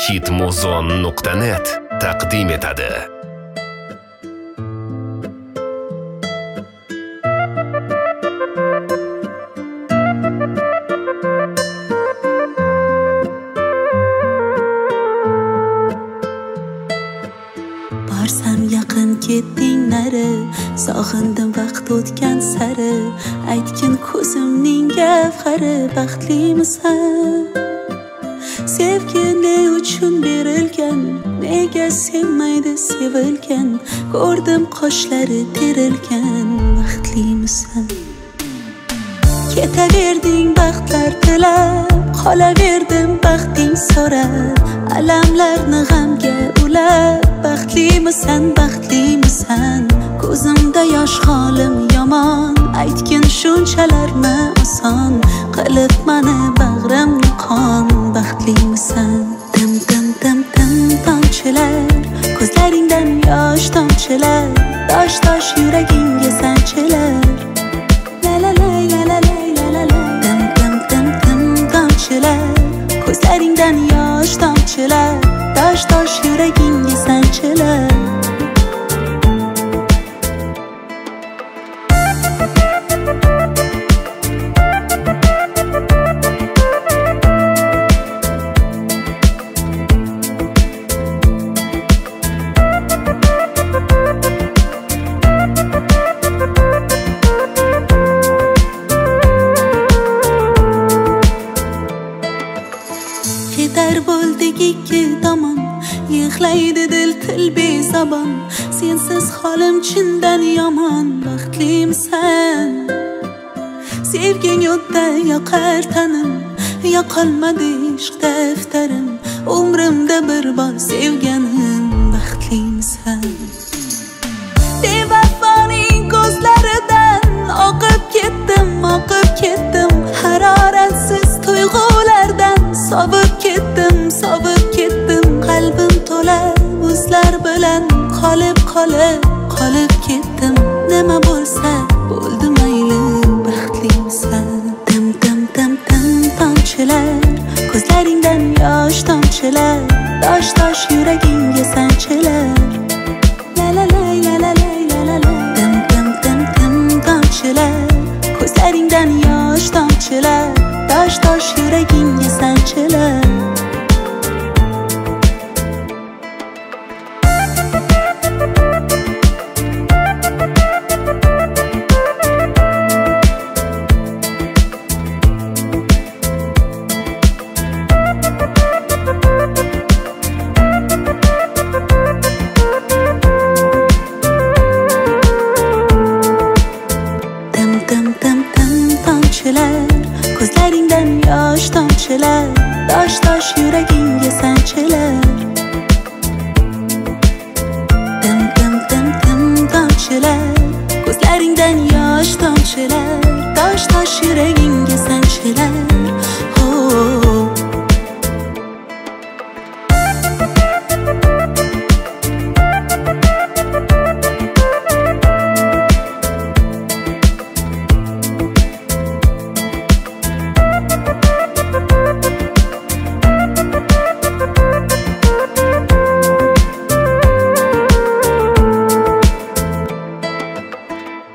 hitmuzon.net taqdim etadi. Borsam yaqin ketding nari, sog'indim vaqt o'tgan sari. Aytgin ko'zimning gavhari, baxtlimisan? Sevgi ne uchun berilgan, nega sevmaydi sevilgan? Ko'rdim qoshlari terilgan, baxtlimisan? Ketaverding baxtlar tilab, qolaverdim baxting so'rab. Alamlarni g'amga ulab, baxtlimisan, baxtlimisan? Ko'zimda yosh, holim yomon. Aytgin shunchalarmi oson, qilib mani bag'rimni qon. Baxtlimisan? Dim dim dim dim tomchilar, ko'zlaringdan yosh tomchilar. Tosh tosh yuragingga sanchilar. La la la la la la la la. Dim dim dim dim tomchilar, ko'zlaringdan yosh tomchilar. Tosh tosh yuragingga sanchilar. Ketar bo'ldik ikki tomon, yig'laydi dil til bezabon. Sensiz holim chindan yomon, baxtlimisan? Sevging o'tda yoqar tanim, yoqolmadi ishq daftarim. Umrimda bir bor sevganim, baxtlimisan? Bevafoning ko'zlaridan oqib ketdim, oqib ketdim. Haroratsiz tuyg'ulardan sovib ketdim, sovib ketdim. Qalbim to'la o'zlar bilan qolib qolib, qolib ketdim. Nima bo'lsa bo'ldi mayli, baxtlimisan? Dim dim dim dim tomchilar, ko'zlaringdan yosh tomchilar. Tosh tosh yuragingga sanchilar. La la la la la la la la. Dim dim dim dim tomchilar, ko'zlaringdan yosh tomchilar. Tosh tosh yuragingga sanchilar. Ko'zlaringdan yosh tomchilar, tosh tosh yuragingga sanchilar. Dim dim dim dim tomchilar, ko'zlaringdan yosh tomchilar. Tosh tosh yuragingga sanchilar.